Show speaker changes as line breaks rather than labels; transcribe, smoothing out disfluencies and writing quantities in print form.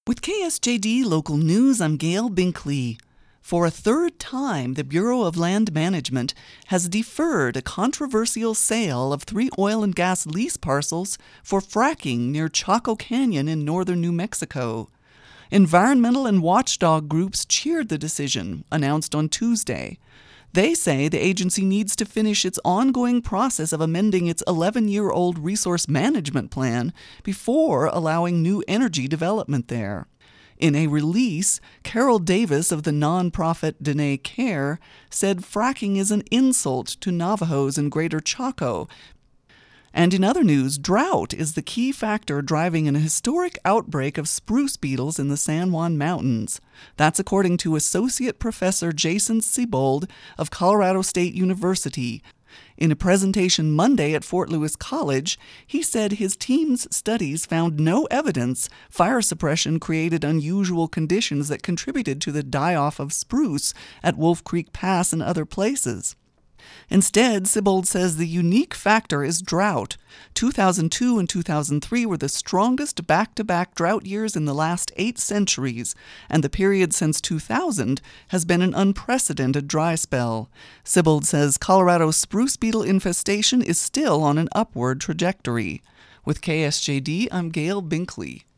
With KSJD Local News, I'm Gail Binkley. For a third time, the Bureau of Land Management has deferred a controversial sale of 3 oil and gas lease parcels for fracking near Chaco Canyon in northern New Mexico. Environmental and watchdog groups cheered the decision, announced on Tuesday. They say the agency needs to finish its ongoing process of amending its 11-year-old resource management plan before allowing new energy development there. In a release, Carol Davis of the nonprofit Dene Care said fracking is an insult to Navajos in Greater Chaco. And in other news, drought is the key factor driving an historic outbreak of spruce beetles in the San Juan Mountains. That's according to Associate Professor Jason Siebold of Colorado State University. In a presentation Monday at Fort Lewis College, he said his team's studies found no evidence fire suppression created unusual conditions that contributed to the die-off of spruce at Wolf Creek Pass and other places. Instead, Siebold says the unique factor is drought. 2002 and 2003 were the strongest back-to-back drought years in the last 8 centuries, and the period since 2000 has been an unprecedented dry spell. Siebold says Colorado's spruce beetle infestation is still on an upward trajectory. With KSJD, I'm Gail Binkley.